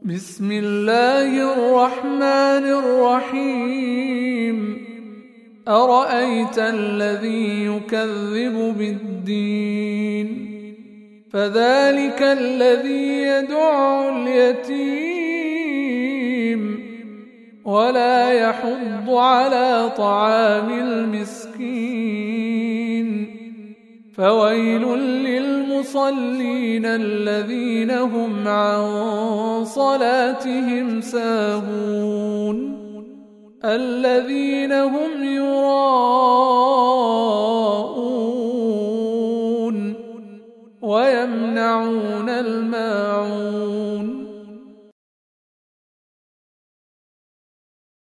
بسم الله الرحمن الرحيم أرأيت الذي يكذب بالدين فذلك الذي يدع اليتيم ولا يحض على طعام المسكين فويل للمصلين الذين هم عن صلاتهم ساهون الذين هم يراءون